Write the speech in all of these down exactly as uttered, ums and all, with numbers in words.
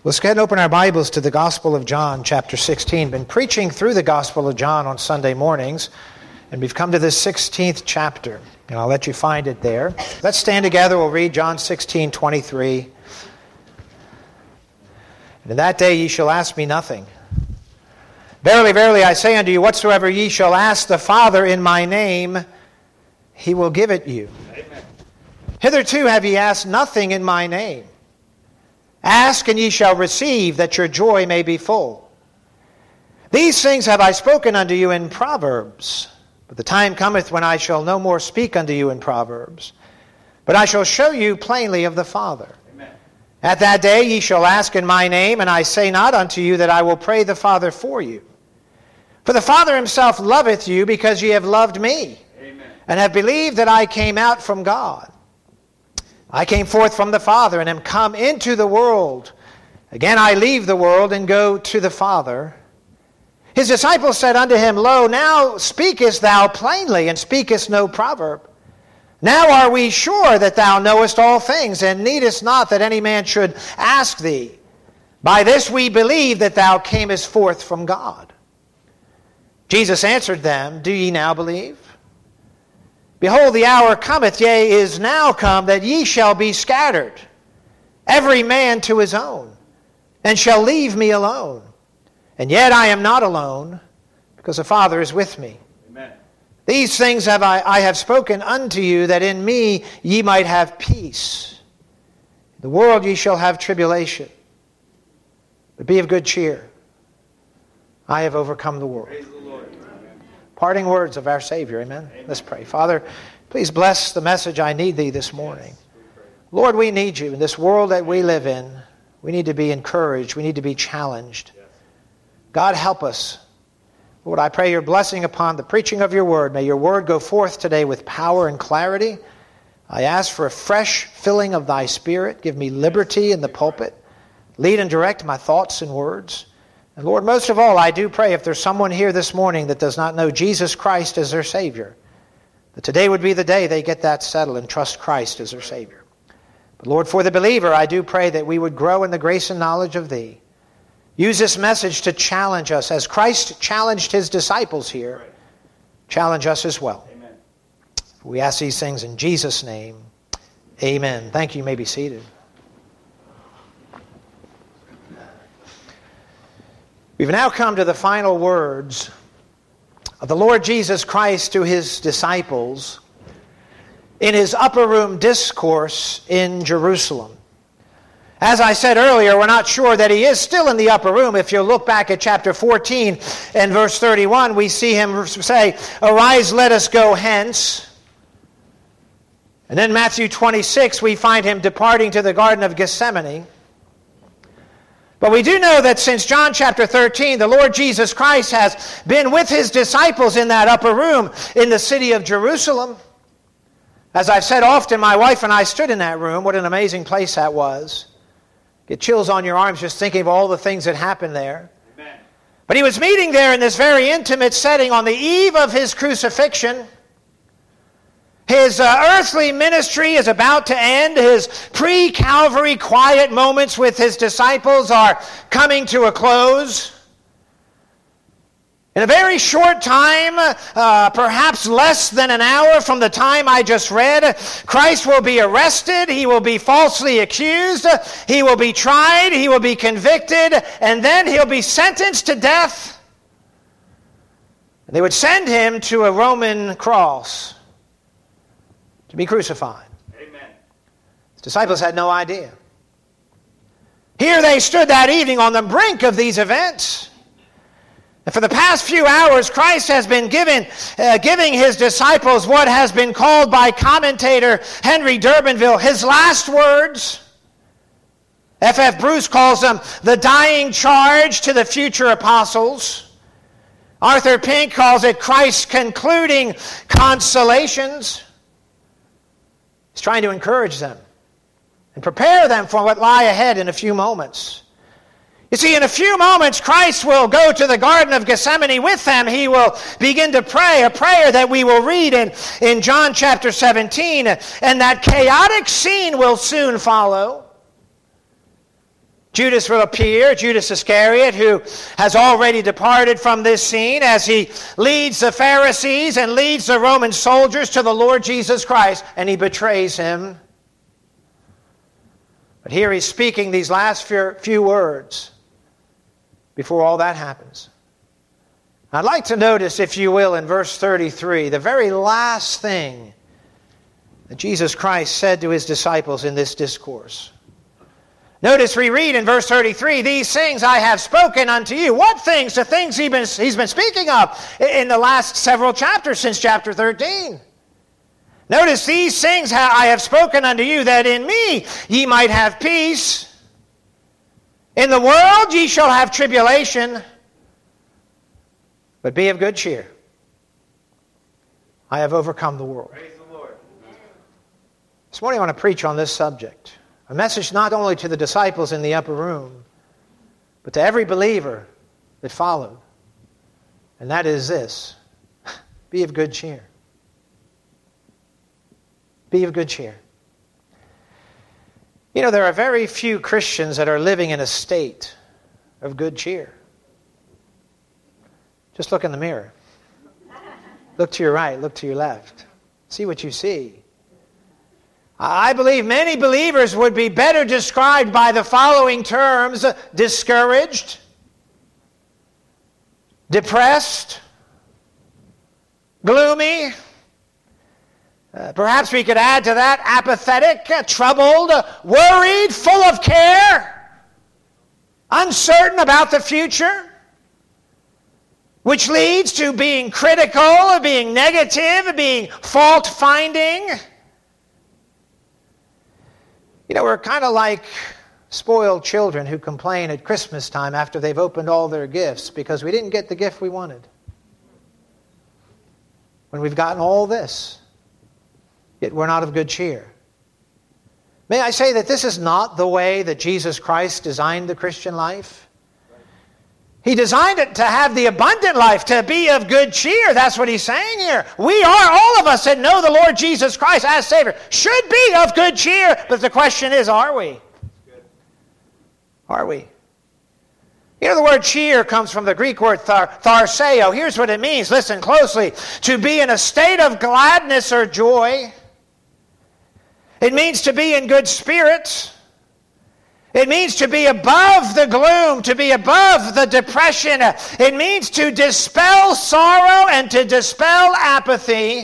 Let's go ahead and open our Bibles to the Gospel of John, chapter sixteen. Been preaching through the Gospel of John on Sunday mornings, and we've come to the sixteenth chapter, and I'll let you find it there. Let's stand together. We'll read John sixteen twenty-three. And in that day ye shall ask me nothing. Verily, verily, I say unto you, whatsoever ye shall ask the Father in my name, he will give it you. Amen. Hitherto have ye asked nothing in my name. Ask, and ye shall receive, that your joy may be full. These things have I spoken unto you in Proverbs. But the time cometh when I shall no more speak unto you in Proverbs, but I shall show you plainly of the Father. Amen. At that day ye shall ask in my name, and I say not unto you that I will pray the Father for you. For the Father himself loveth you, because ye have loved me, Amen, and have believed that I came out from God. I came forth from the Father, and am come into the world. Again I leave the world, and go to the Father. His disciples said unto him, Lo, now speakest thou plainly, and speakest no proverb. Now are we sure that thou knowest all things, and needest not that any man should ask thee. By this we believe that thou camest forth from God. Jesus answered them, Do ye now believe? Behold, the hour cometh, yea, is now come, that ye shall be scattered, every man to his own, and shall leave me alone. And yet I am not alone, because the Father is with me. Amen. These things have I, I have spoken unto you, that in me ye might have peace. In the world ye shall have tribulation, but be of good cheer. I have overcome the world. Praise the Lord. Parting words of our Savior. Amen. Amen. Let's pray. Father, please bless the message. I need thee this morning. Lord, we need you in this world that we live in. We need to be encouraged. We need to be challenged. God, help us. Lord, I pray your blessing upon the preaching of your word. May your word go forth today with power and clarity. I ask for a fresh filling of thy Spirit. Give me liberty in the pulpit. Lead and direct my thoughts and words. And Lord, most of all, I do pray if there's someone here this morning that does not know Jesus Christ as their Savior, that today would be the day they get that settled and trust Christ as their Savior. But Lord, for the believer, I do pray that we would grow in the grace and knowledge of thee. Use this message to challenge us as Christ challenged his disciples here. Challenge us as well. Amen. We ask these things in Jesus' name. Amen. Thank you. You may be seated. We've now come to the final words of the Lord Jesus Christ to his disciples in his upper room discourse in Jerusalem. As I said earlier, we're not sure that he is still in the upper room. If you look back at chapter fourteen and verse thirty-one, we see him say, Arise, let us go hence. And then Matthew twenty-six, we find him departing to the Garden of Gethsemane. But we do know that since John chapter thirteen, the Lord Jesus Christ has been with his disciples in that upper room in the city of Jerusalem. As I've said often, my wife and I stood in that room. What an amazing place that was. Get chills on your arms just thinking of all the things that happened there. Amen. But he was meeting there in this very intimate setting on the eve of his crucifixion. His uh, earthly ministry is about to end. His pre-Calvary quiet moments with his disciples are coming to a close. In a very short time, uh, perhaps less than an hour from the time I just read, Christ will be arrested, he will be falsely accused, he will be tried, he will be convicted, and then he'll be sentenced to death. And they would send him to a Roman cross to be crucified. Amen. His disciples had no idea. Here they stood that evening on the brink of these events. And for the past few hours, Christ has been giving, uh, giving his disciples what has been called by commentator Henry Durbinville his last words. F F Bruce calls them the dying charge to the future apostles. Arthur Pink calls it Christ's concluding consolations. He's trying to encourage them and prepare them for what lie ahead in a few moments. You see, in a few moments, Christ will go to the Garden of Gethsemane with them. He will begin to pray, a prayer that we will read in, in John chapter seventeen. And that chaotic scene will soon follow. Judas will appear, Judas Iscariot, who has already departed from this scene as he leads the Pharisees and leads the Roman soldiers to the Lord Jesus Christ, and he betrays him. But here he's speaking these last few, few words before all that happens. I'd like to notice, if you will, in verse thirty-three, the very last thing that Jesus Christ said to his disciples in this discourse. Notice we read in verse thirty-three, these things I have spoken unto you. What things? The things he's been, he's been speaking of in the last several chapters since chapter thirteen. Notice these things I have spoken unto you, that in me ye might have peace. In the world ye shall have tribulation, but be of good cheer. I have overcome the world. Praise the Lord. This morning I want to preach on this subject. A message not only to the disciples in the upper room, but to every believer that followed. And that is this: be of good cheer. Be of good cheer. You know, there are very few Christians that are living in a state of good cheer. Just look in the mirror. Look to your right, look to your left. See what you see. I believe many believers would be better described by the following terms: discouraged, depressed, gloomy. Uh, perhaps we could add to that apathetic, uh, troubled, uh, worried, full of care, uncertain about the future, which leads to being critical, being negative, being fault-finding. You know, we're kind of like spoiled children who complain at Christmas time after they've opened all their gifts because we didn't get the gift we wanted. When we've gotten all this, yet we're not of good cheer. May I say that this is not the way that Jesus Christ designed the Christian life? He designed it to have the abundant life, to be of good cheer. That's what he's saying here. We are, all of us that know the Lord Jesus Christ as Savior, should be of good cheer. But the question is, are we? Are we? You know, the word cheer comes from the Greek word thar, tharseo. Here's what it means. Listen closely. To be in a state of gladness or joy. It means to be in good spirits. It means to be above the gloom, to be above the depression. It means to dispel sorrow and to dispel apathy.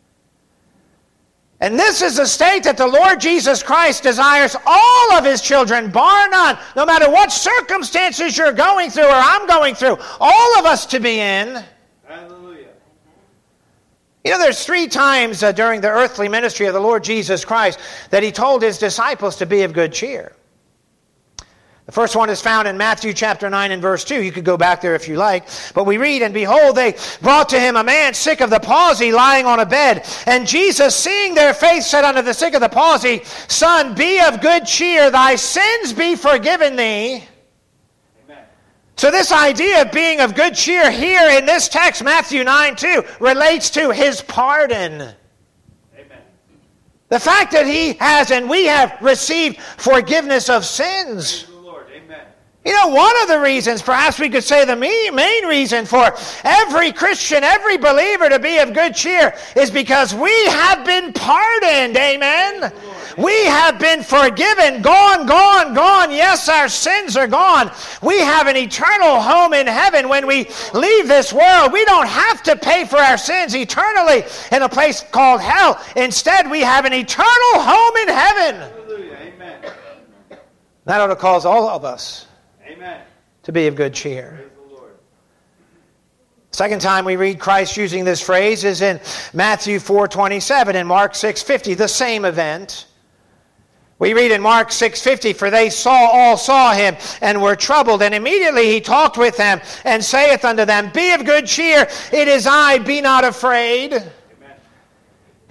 And this is a state that the Lord Jesus Christ desires all of his children, bar none, no matter what circumstances you're going through or I'm going through, all of us to be in. Hallelujah. You know, there's three times uh, during the earthly ministry of the Lord Jesus Christ that he told his disciples to be of good cheer. The first one is found in Matthew chapter nine and verse two. You could go back there if you like. But we read, and behold, they brought to him a man sick of the palsy, lying on a bed. And Jesus, seeing their faith, said unto the sick of the palsy, Son, be of good cheer, thy sins be forgiven thee. Amen. So this idea of being of good cheer here in this text, Matthew nine two, relates to his pardon. Amen. The fact that he has and we have received forgiveness of sins. You know, one of the reasons, perhaps we could say the main reason for every Christian, every believer to be of good cheer is because we have been pardoned. Amen? We have been forgiven. Gone, gone, gone. Yes, our sins are gone. We have an eternal home in heaven when we leave this world. We don't have to pay for our sins eternally in a place called hell. Instead, we have an eternal home in heaven. Hallelujah. Amen. That ought to cause all of us Amen. to be of good cheer. Praise the Lord. Second time we read Christ using this phrase is in Matthew four twenty-seven and Mark six fifty, the same event. We read in Mark six fifty, for they saw all saw him and were troubled, and immediately he talked with them and saith unto them, Be of good cheer, it is I, be not afraid. Amen.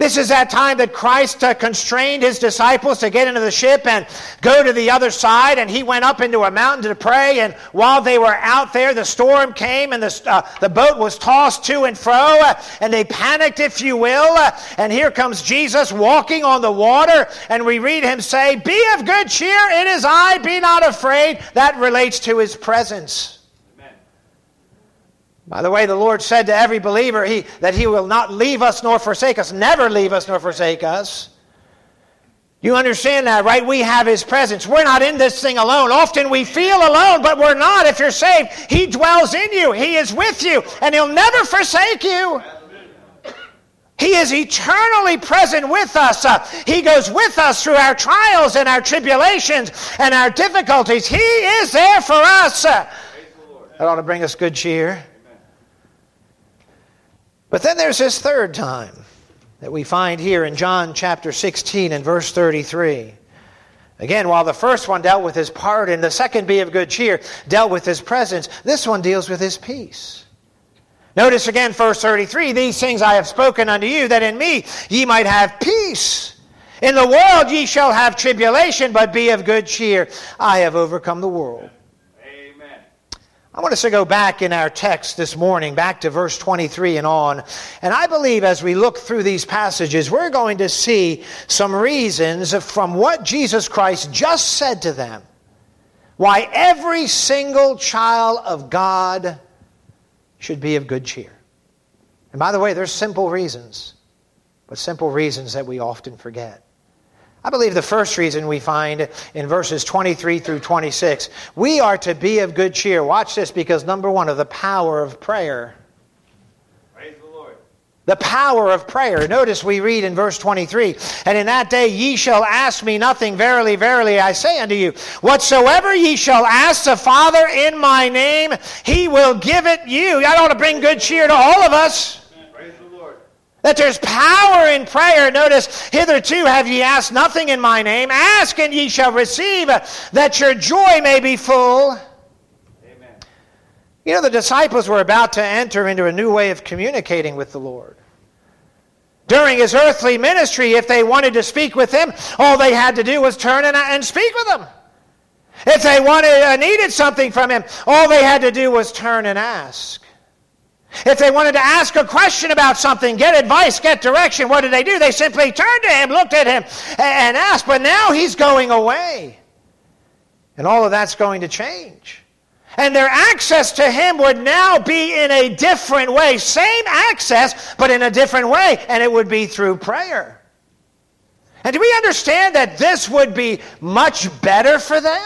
This is that time that Christ uh, constrained his disciples to get into the ship and go to the other side, and he went up into a mountain to pray, and while they were out there, the storm came, and the, uh, the boat was tossed to and fro, uh, and they panicked, if you will, uh, and here comes Jesus walking on the water, and we read him say, "Be of good cheer, it is I, be not afraid." That relates to his presence. By the way, the Lord said to every believer he, that he will not leave us nor forsake us, never leave us nor forsake us. You understand that, right? We have his presence. We're not in this thing alone. Often we feel alone, but we're not. If you're saved, he dwells in you. He is with you, and he'll never forsake you. He is eternally present with us. Uh, he goes with us through our trials and our tribulations and our difficulties. He is there for us. Uh, that ought to bring us good cheer. But then there's this third time that we find here in John chapter sixteen and verse thirty-three. Again, while the first one dealt with his pardon, the second, be of good cheer, dealt with his presence, this one deals with his peace. Notice again verse thirty-three, "These things I have spoken unto you, that in me ye might have peace. In the world ye shall have tribulation, but be of good cheer. I have overcome the world." I want us to go back in our text this morning, back to verse twenty-three and on. And I believe as we look through these passages, we're going to see some reasons from what Jesus Christ just said to them, why every single child of God should be of good cheer. And by the way, there's simple reasons, but simple reasons that we often forget. I believe the first reason we find in verses twenty-three through twenty-six, we are to be of good cheer. Watch this, because number one, of the power of prayer. Praise the Lord. The power of prayer. Notice we read in verse twenty-three, "And in that day ye shall ask me nothing. Verily, verily, I say unto you, whatsoever ye shall ask the Father in my name, he will give it you." That ought to bring good cheer to all of us. That there's power in prayer. Notice, "Hitherto have ye asked nothing in my name. Ask and ye shall receive, that your joy may be full." Amen. You know, the disciples were about to enter into a new way of communicating with the Lord. During his earthly ministry, if they wanted to speak with him, all they had to do was turn and, and speak with him. If they wanted uh, needed something from him, all they had to do was turn and ask. If they wanted to ask a question about something, get advice, get direction, what did they do? They simply turned to him, looked at him, and asked. But now he's going away. And all of that's going to change. And their access to him would now be in a different way. Same access, but in a different way. And it would be through prayer. And do we understand that this would be much better for them?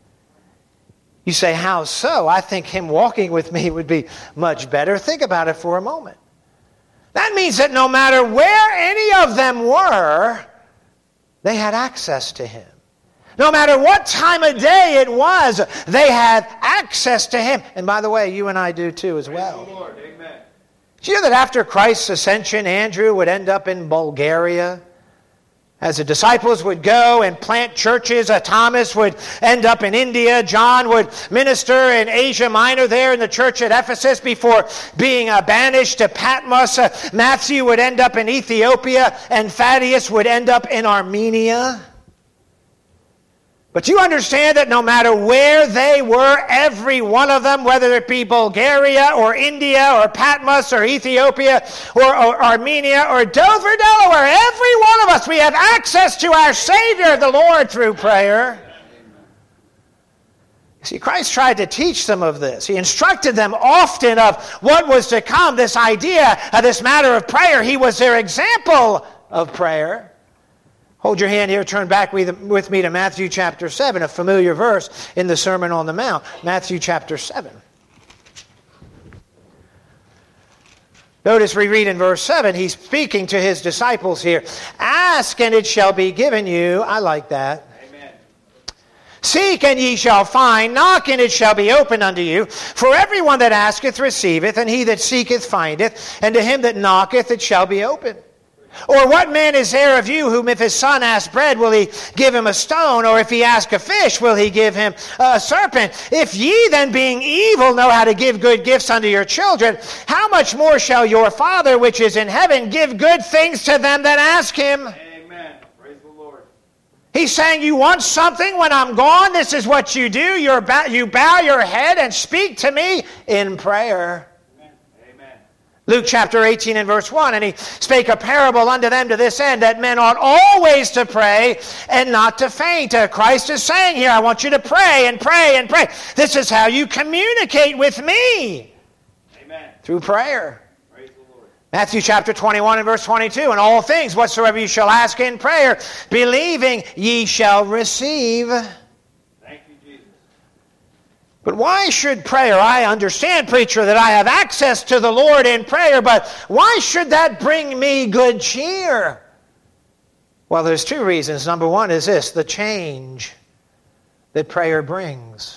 You say, how so? I think him walking with me would be much better. Think about it for a moment. That means that no matter where any of them were, they had access to him. No matter what time of day it was, they had access to him. And by the way, you and I do too as well. Praise the Lord. Amen. Do you know that after Christ's ascension, Andrew would end up in Bulgaria? As the disciples would go and plant churches, uh, Thomas would end up in India. John would minister in Asia Minor there in the church at Ephesus before being uh, banished to Patmos. Uh, Matthew would end up in Ethiopia, and Thaddeus would end up in Armenia. But you understand that no matter where they were, every one of them, whether it be Bulgaria or India or Patmos or Ethiopia or, or Armenia or Dover, Delaware, every one of us, we have access to our Savior, the Lord, through prayer. See, Christ tried to teach them of this. He instructed them often of what was to come, this idea of this matter of prayer. He was their example of prayer. Hold your hand here, turn back with me to Matthew chapter seven, a familiar verse in the Sermon on the Mount. Matthew chapter seven. Notice we read in verse seven, he's speaking to his disciples here. Ask and it shall be given you. I like that. Amen. Seek and ye shall find. Knock and it shall be opened unto you. For everyone that asketh receiveth, and he that seeketh findeth, and to him that knocketh it shall be opened. Or what man is there of you whom if his son asks bread, will he give him a stone? Or if he ask a fish, will he give him a serpent? If ye then being evil know how to give good gifts unto your children, how much more shall your Father which is in heaven give good things to them that ask him? Amen. Praise the Lord. He's saying, you want something when I'm gone? This is what you do. You're bow, you bow your head and speak to me in prayer. Luke chapter eighteen and verse one, and he spake a parable unto them to this end, that men ought always to pray and not to faint. Uh, Christ is saying here, I want you to pray and pray and pray. This is how you communicate with me. Amen. Through prayer. Praise the Lord. Matthew chapter twenty-one and verse twenty-two, and all things whatsoever you shall ask in prayer, believing ye shall receive. But why should prayer? I understand, preacher, that I have access to the Lord in prayer, but why should that bring me good cheer? Well, there's two reasons. Number one is this, the change that prayer brings.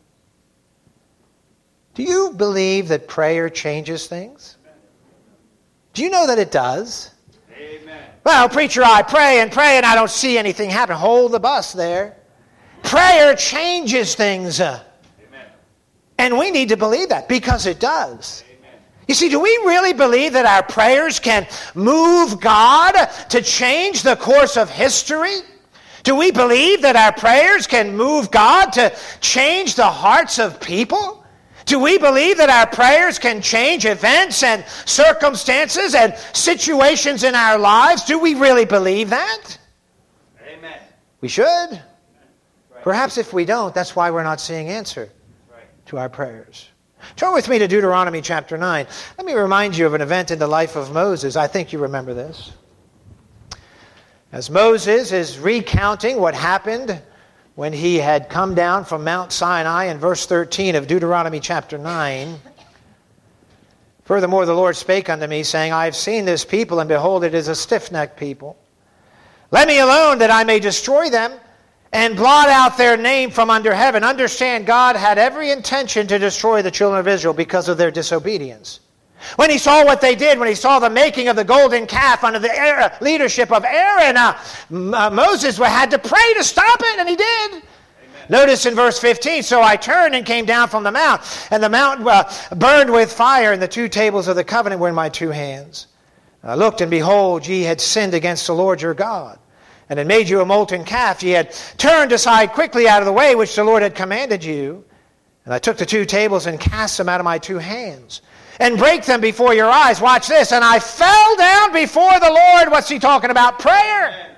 Do you believe that prayer changes things? Do you know that it does? Amen. Well, preacher, I pray and pray and I don't see anything happen. Hold the bus there. Prayer changes things. And we need to believe that because it does. Amen. You see, do we really believe that our prayers can move God to change the course of history? Do we believe that our prayers can move God to change the hearts of people? Do we believe that our prayers can change events and circumstances and situations in our lives? Do we really believe that? Amen. We should. Right. Perhaps if we don't, that's why we're not seeing answer to our prayers. Turn with me to Deuteronomy chapter nine. Let me remind you of an event in the life of Moses. I think you remember this. As Moses is recounting what happened when he had come down from Mount Sinai in verse thirteen of Deuteronomy chapter nine. Furthermore, the Lord spake unto me, saying, I have seen this people, and behold, it is a stiff-necked people. Let me alone that I may destroy them, and blot out their name from under heaven. Understand, God had every intention to destroy the children of Israel because of their disobedience. When he saw what they did, when he saw the making of the golden calf under the leadership of Aaron, uh, uh, Moses had to pray to stop it, and he did. Amen. Notice in verse fifteen, so I turned and came down from the mount, and the mount uh, burned with fire, and the two tables of the covenant were in my two hands. I looked, and behold, ye had sinned against the Lord your God, and had made you a molten calf. Ye had turned aside quickly out of the way which the Lord had commanded you. And I took the two tables and cast them out of my two hands, and brake them before your eyes. Watch this. And I fell down before the Lord. What's he talking about? Prayer. Amen.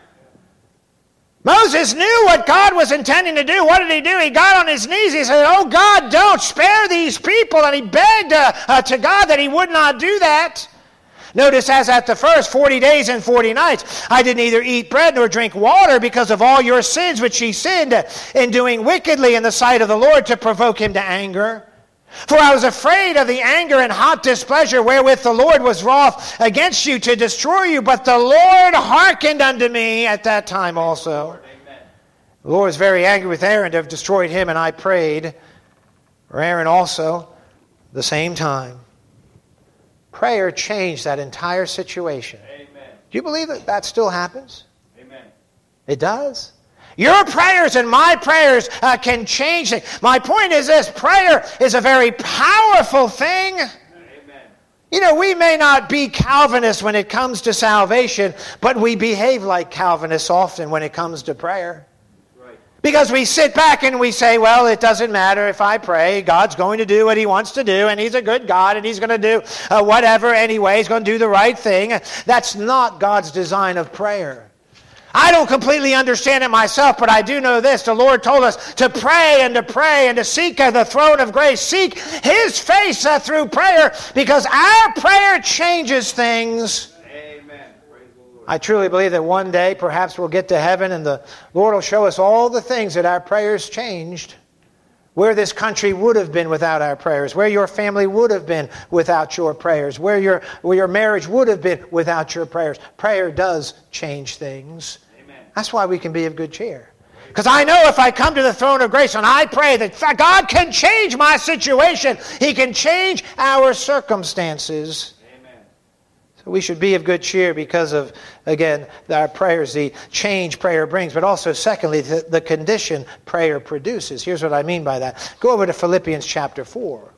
Moses knew what God was intending to do. What did he do? He got on his knees. He said, oh God, don't spare these people. And he begged uh, uh, to God that he would not do that. Notice, as at the first, forty days and forty nights, I did neither eat bread nor drink water because of all your sins which ye sinned in doing wickedly in the sight of the Lord to provoke him to anger. For I was afraid of the anger and hot displeasure wherewith the Lord was wroth against you to destroy you. But the Lord hearkened unto me at that time also. Amen. The Lord was very angry with Aaron to have destroyed him, and I prayed for Aaron also the same time. Prayer changed that entire situation. Amen. Do you believe that that still happens? Amen. It does. Your prayers and my prayers uh, can change things. My point is this, prayer is a very powerful thing. Amen. You know, we may not be Calvinists when it comes to salvation, but we behave like Calvinists often when it comes to prayer. Because we sit back and we say, well, it doesn't matter if I pray. God's going to do what he wants to do, and he's a good God, and he's going to do uh, whatever anyway. He's going to do the right thing. That's not God's design of prayer. I don't completely understand it myself, but I do know this. The Lord told us to pray and to pray and to seek uh, the throne of grace. Seek his face uh, through prayer, because our prayer changes things. I truly believe that one day perhaps we'll get to heaven and the Lord will show us all the things that our prayers changed. Where this country would have been without our prayers. Where your family would have been without your prayers. Where your, where your marriage would have been without your prayers. Prayer does change things. Amen. That's why we can be of good cheer. Because I know if I come to the throne of grace and I pray that God can change my situation. He can change our circumstances. So we should be of good cheer because of, again, our prayers, the change prayer brings, but also, secondly, the, the condition prayer produces. Here's what I mean by that. Go over to Philippians chapter four.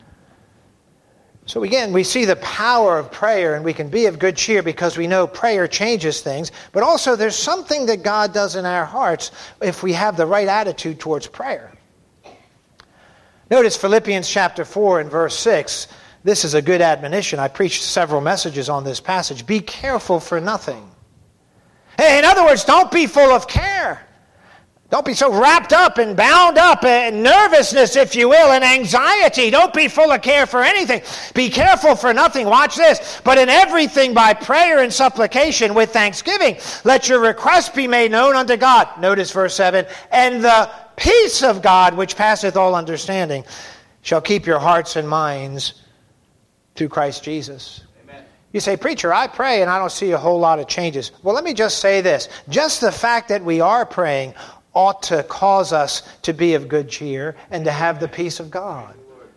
So again, we see the power of prayer, and we can be of good cheer because we know prayer changes things, but also there's something that God does in our hearts if we have the right attitude towards prayer. Notice Philippians chapter four and verse six. This is a good admonition. I preached several messages on this passage. Be careful for nothing. In other words, don't be full of care. Don't be so wrapped up and bound up in nervousness, if you will, and anxiety. Don't be full of care for anything. Be careful for nothing. Watch this. But in everything by prayer and supplication with thanksgiving, let your requests be made known unto God. Notice verse seven. And the peace of God, which passeth all understanding, shall keep your hearts and minds through Christ Jesus. Amen. You say, preacher, I pray and I don't see a whole lot of changes. Well, let me just say this. Just the fact that we are praying ought to cause us to be of good cheer and to have the peace of God.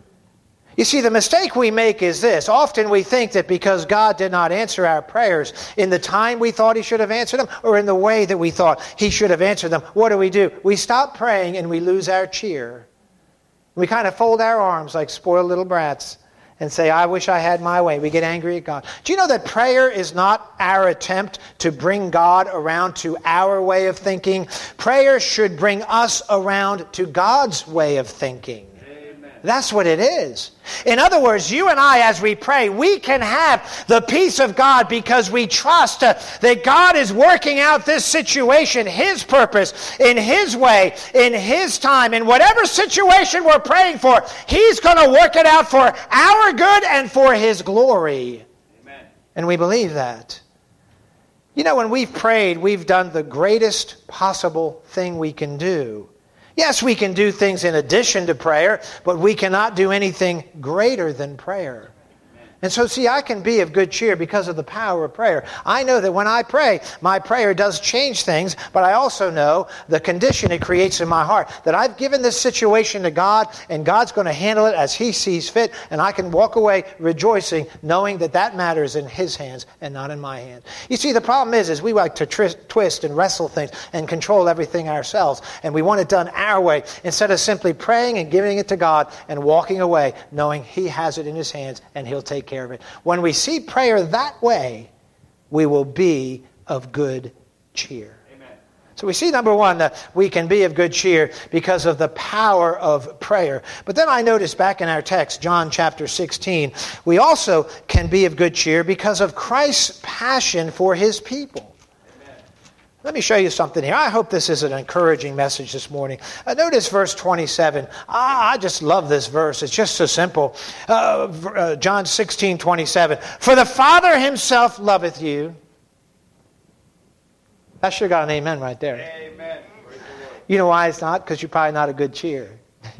You see, the mistake we make is this. Often we think that because God did not answer our prayers in the time we thought He should have answered them or in the way that we thought He should have answered them, what do we do? We stop praying and we lose our cheer. We kind of fold our arms like spoiled little brats and say, I wish I had my way. We get angry at God. Do you know that prayer is not our attempt to bring God around to our way of thinking? Prayer should bring us around to God's way of thinking. Amen. That's what it is. In other words, you and I, as we pray, we can have the peace of God because we trust uh, that God is working out this situation, His purpose, in His way, in His time. In whatever situation we're praying for, He's going to work it out for our good and for His glory. Amen. And we believe that. You know, when we've prayed, we've done the greatest possible thing we can do. Yes, we can do things in addition to prayer, but we cannot do anything greater than prayer. And so, see, I can be of good cheer because of the power of prayer. I know that when I pray, my prayer does change things, but I also know the condition it creates in my heart, that I've given this situation to God, and God's going to handle it as He sees fit, and I can walk away rejoicing, knowing that that matter is in His hands and not in my hand. You see, the problem is, is we like to tri- twist and wrestle things and control everything ourselves, and we want it done our way, instead of simply praying and giving it to God and walking away, knowing He has it in His hands and He'll take care of it. When we see prayer that way, we will be of good cheer. Amen. So we see, number one, that we can be of good cheer because of the power of prayer. But then I notice back in our text, John chapter sixteen, we also can be of good cheer because of Christ's passion for His people. Let me show you something here. I hope this is an encouraging message this morning. Uh, notice verse twenty-seven. Ah, I just love this verse. It's just so simple. Uh, uh, John sixteen twenty-seven. For the Father Himself loveth you. That should have got an amen right there. Amen. You know why it's not? Because you're probably not a good cheer.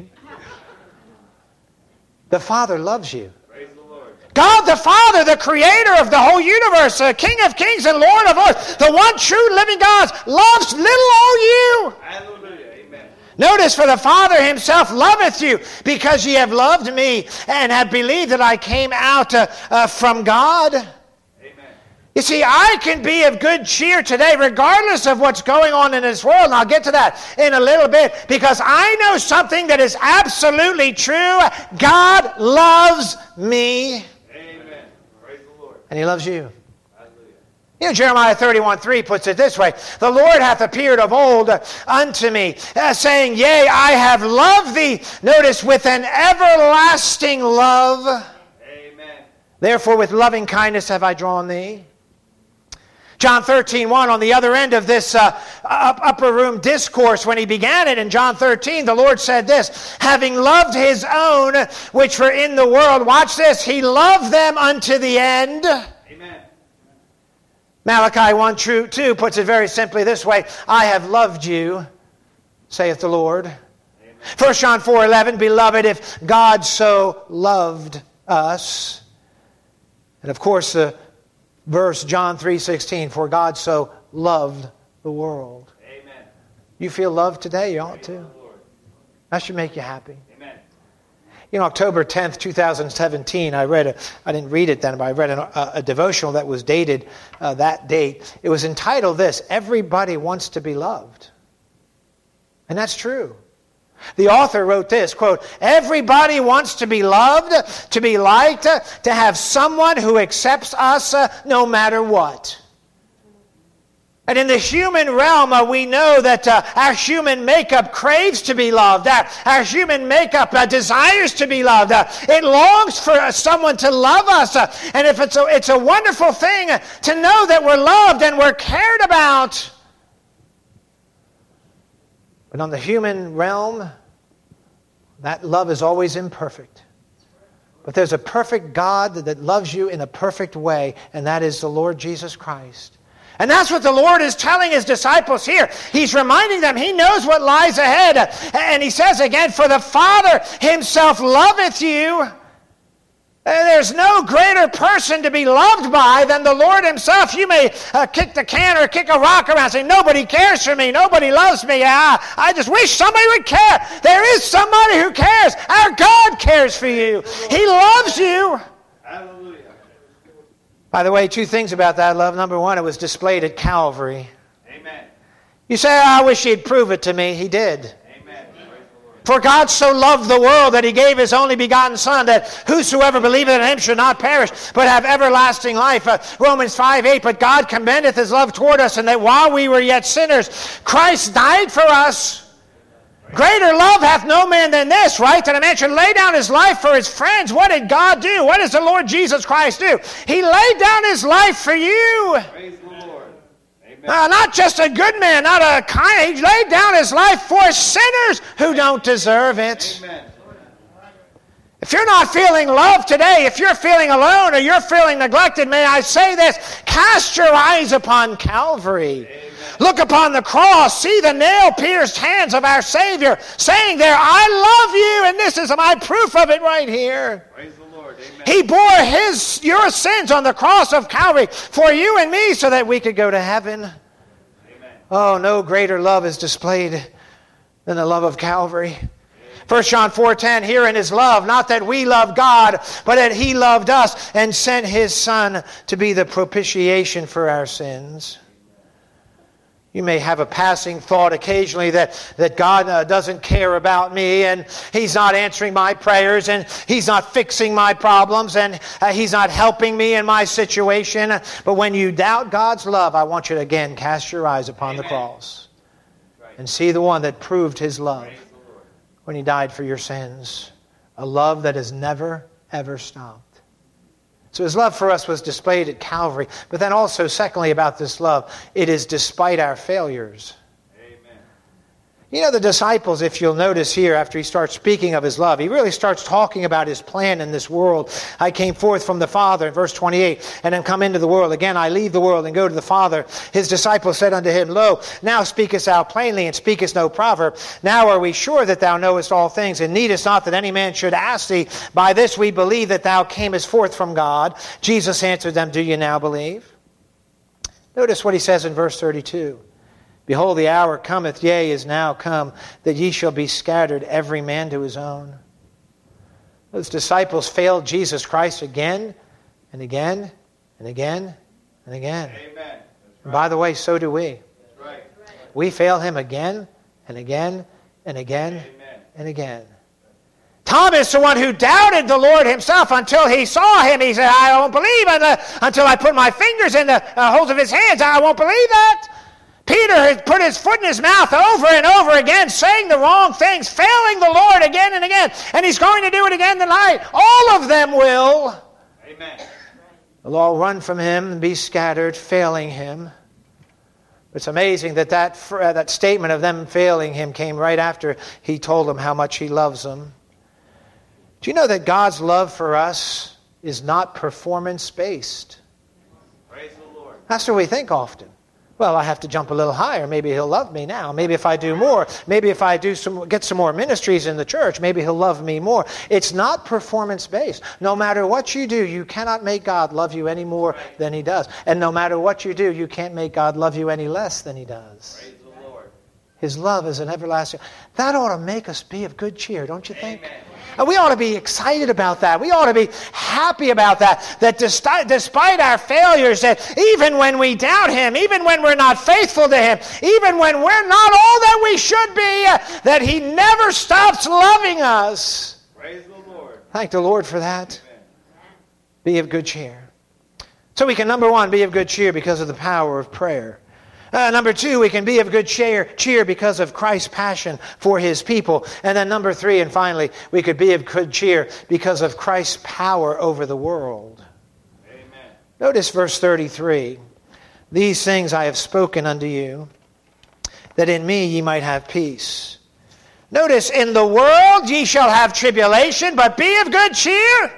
The Father loves you. God the Father, the creator of the whole universe, the King of kings and Lord of lords, the one true living God, loves little old you. Hallelujah. Amen. Notice, for the Father Himself loveth you, because ye have loved me and have believed that I came out uh, uh, from God. Amen. You see, I can be of good cheer today regardless of what's going on in this world, and I'll get to that in a little bit, because I know something that is absolutely true. God loves me. And He loves you. Hallelujah. You know, Jeremiah thirty-one three puts it this way. The Lord hath appeared of old unto me, uh, saying, Yea, I have loved thee. Notice, with an everlasting love. Amen. Therefore with loving kindness have I drawn thee. John thirteen one, on the other end of this uh, upper room discourse, when He began it in John thirteen, the Lord said this, having loved His own which were in the world, watch this, He loved them unto the end. Amen. Malachi one two puts it very simply this way, I have loved you, saith the Lord. Amen. First John four eleven, beloved, if God so loved us. And of course, the verse John three sixteen, for God so loved the world. Amen. You feel loved today? You ought to. That should make you happy. Amen. You know, October tenth, twenty seventeen, I read, a, I didn't read it then, but I read a, a devotional that was dated uh, that date. It was entitled this, Everybody Wants to Be Loved. And that's true. The author wrote this, quote, everybody wants to be loved, to be liked, to have someone who accepts us uh, no matter what. And in the human realm, uh, we know that uh, our human makeup craves to be loved. Our, our human makeup uh, desires to be loved. Uh, it longs for uh, someone to love us. Uh, and if it's a, it's a wonderful thing uh, to know that we're loved and we're cared about. But on the human realm, that love is always imperfect. But there's a perfect God that loves you in a perfect way, and that is the Lord Jesus Christ. And that's what the Lord is telling His disciples here. He's reminding them He knows what lies ahead. And He says again, for the Father Himself loveth you. And there's no greater person to be loved by than the Lord Himself. You may uh, kick the can or kick a rock around and say, nobody cares for me, nobody loves me. I, I just wish somebody would care. There is somebody who cares. Our God cares for you. He loves you. Hallelujah. By the way, two things about that love. Number one, it was displayed at Calvary. Amen. You say, oh, I wish He'd prove it to me. He did. Amen. For God so loved the world that He gave His only begotten Son, that whosoever believeth in Him should not perish, but have everlasting life. Uh, Romans five eight, but God commendeth His love toward us, and that while we were yet sinners, Christ died for us. Greater love hath no man than this, right? That a man should lay down his life for his friends. What did God do? What does the Lord Jesus Christ do? He laid down His life for you. Praise the Lord. Amen. Uh, not just a good man, not a kind. He laid down His life for sinners who don't deserve it. Amen. If you're not feeling loved today, if you're feeling alone or you're feeling neglected, may I say this, cast your eyes upon Calvary. Amen. Look upon the cross. See the nail-pierced hands of our Savior saying there, I love you, and this is my proof of it right here. Praise the Lord. Amen. He bore his your sins on the cross of Calvary for you and me so that we could go to heaven. Amen. Oh, no greater love is displayed than the love of Calvary. First John four ten, herein is love, not that we love God, but that He loved us and sent His Son to be the propitiation for our sins. You may have a passing thought occasionally that, that God uh, doesn't care about me and He's not answering my prayers and He's not fixing my problems and uh, He's not helping me in my situation. But when you doubt God's love, I want you to again cast your eyes upon Amen. The cross and see the one that proved His love when He died for your sins. A love that has never, ever stopped. So His love for us was displayed at Calvary. But then also, secondly, about this love, it is despite our failures. Amen. You know, the disciples, if you'll notice here, after He starts speaking of His love, He really starts talking about His plan in this world. I came forth from the Father, in verse twenty-eight, and am come into the world. Again, I leave the world and go to the Father. His disciples said unto Him, Lo, now speakest thou plainly, and speakest no proverb. Now are we sure that thou knowest all things, and needest not that any man should ask thee. By this we believe that thou camest forth from God. Jesus answered them, Do ye now believe? Notice what He says in verse thirty-two. Behold, the hour cometh, yea, is now come, that ye shall be scattered, every man to his own. Those disciples failed Jesus Christ again and again and again and again. Amen. That's right. And by the way, so do we. That's right. We fail Him again and again and again Amen. and again. Thomas, the one who doubted the Lord Himself until he saw Him, he said, I won't believe until I put my fingers in the uh, holes of His hands. I won't believe that. Peter has put his foot in his mouth over and over again, saying the wrong things, failing the Lord again and again. And he's going to do it again tonight. All of them will. Amen. They'll all run from Him and be scattered, failing Him. It's amazing that that, uh, that statement of them failing Him came right after He told them how much He loves them. Do you know that God's love for us is not performance-based? Praise the Lord. That's what we think often. Well, I have to jump a little higher. Maybe He'll love me now. Maybe if I do more. Maybe if I do some, get some more ministries in the church, maybe He'll love me more. It's not performance-based. No matter what you do, you cannot make God love you any more than He does. And no matter what you do, you can't make God love you any less than He does. Praise the Lord. His love is an everlasting. That ought to make us be of good cheer, don't you think? Amen. And we ought to be excited about that. We ought to be happy about that. That despite, despite our failures, that even when we doubt Him, even when we're not faithful to Him, even when we're not all that we should be, uh, that He never stops loving us. Praise the Lord. Thank the Lord for that. Amen. Be of good cheer. So we can, number one, be of good cheer because of the power of prayer. Uh, number two, we can be of good cheer, cheer because of Christ's passion for His people. And then number three, and finally, we could be of good cheer because of Christ's power over the world. Amen. Notice verse thirty-three. These things I have spoken unto you, that in me ye might have peace. Notice, in the world ye shall have tribulation, but be of good cheer.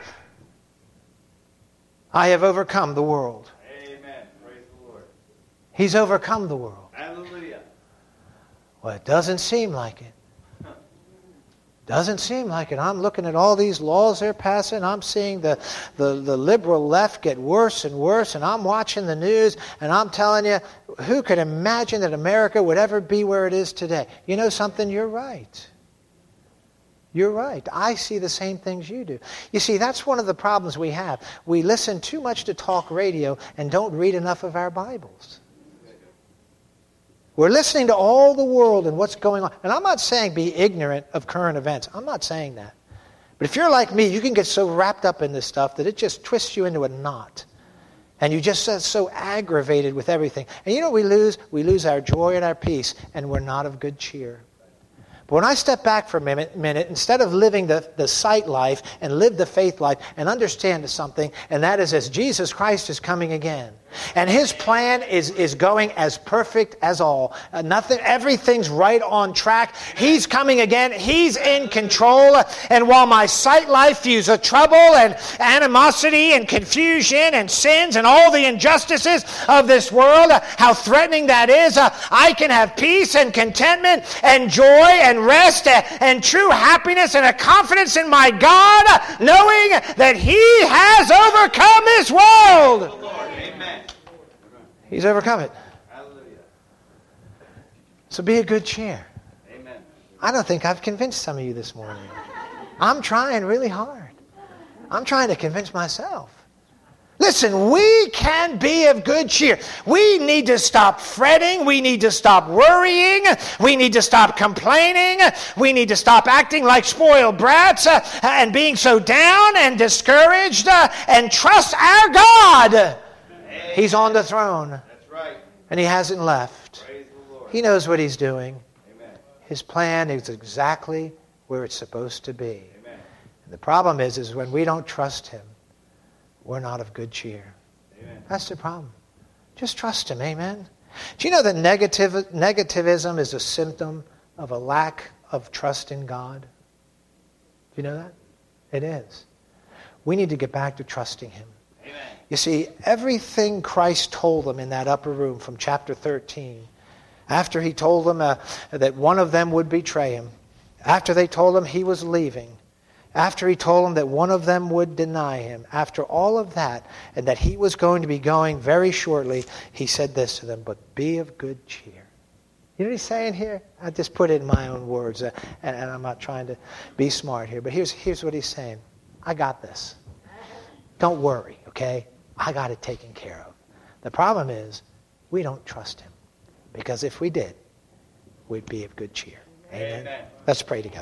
I have overcome the world. Amen. Praise the Lord. He's overcome the world. Hallelujah. Well, it doesn't seem like it. Doesn't seem like it. I'm looking at all these laws they're passing. I'm seeing the, the, the liberal left get worse and worse. And I'm watching the news. And I'm telling you, who could imagine that America would ever be where it is today? You know something? You're right. You're right. I see the same things you do. You see, that's one of the problems we have. We listen too much to talk radio and don't read enough of our Bibles. We're listening to all the world and what's going on. And I'm not saying be ignorant of current events. I'm not saying that. But if you're like me, you can get so wrapped up in this stuff that it just twists you into a knot. And you just get so aggravated with everything. And you know what we lose? We lose our joy and our peace, and we're not of good cheer. But when I step back for a minute, minute instead of living the, the sight life and live the faith life and understand something, and that is as Jesus Christ is coming again. And His plan is, is going as perfect as all. Uh, nothing, everything's right on track. He's coming again. He's in control. And while my sight life views of trouble and animosity and confusion and sins and all the injustices of this world, uh, how threatening that is, uh, I can have peace and contentment and joy and rest and, and true happiness and a confidence in my God, uh, knowing that He has overcome this world. Amen. He's overcome it. Hallelujah. So be of good cheer. Amen. I don't think I've convinced some of you this morning. I'm trying really hard. I'm trying to convince myself. Listen, we can be of good cheer. We need to stop fretting. We need to stop worrying. We need to stop complaining. We need to stop acting like spoiled brats uh, and being so down and discouraged uh, and trust our God. He's on the throne. That's right. And He hasn't left. Praise the Lord. He knows what He's doing. Amen. His plan is exactly where it's supposed to be. Amen. And the problem is, is when we don't trust Him, we're not of good cheer. Amen. That's the problem. Just trust Him, amen? Do you know that negative, negativism is a symptom of a lack of trust in God? Do you know that? It is. We need to get back to trusting Him. Amen. You see, everything Christ told them in that upper room from chapter thirteen, after He told them uh, that one of them would betray Him, after they told Him He was leaving, after He told them that one of them would deny Him, after all of that, and that He was going to be going very shortly, He said this to them, but be of good cheer. You know what He's saying here? I just put it in my own words, uh, and, and I'm not trying to be smart here, but here's, here's what He's saying. I got this. Don't worry, okay? I got it taken care of. The problem is, we don't trust Him. Because if we did, we'd be of good cheer. Amen? Amen. Let's pray together.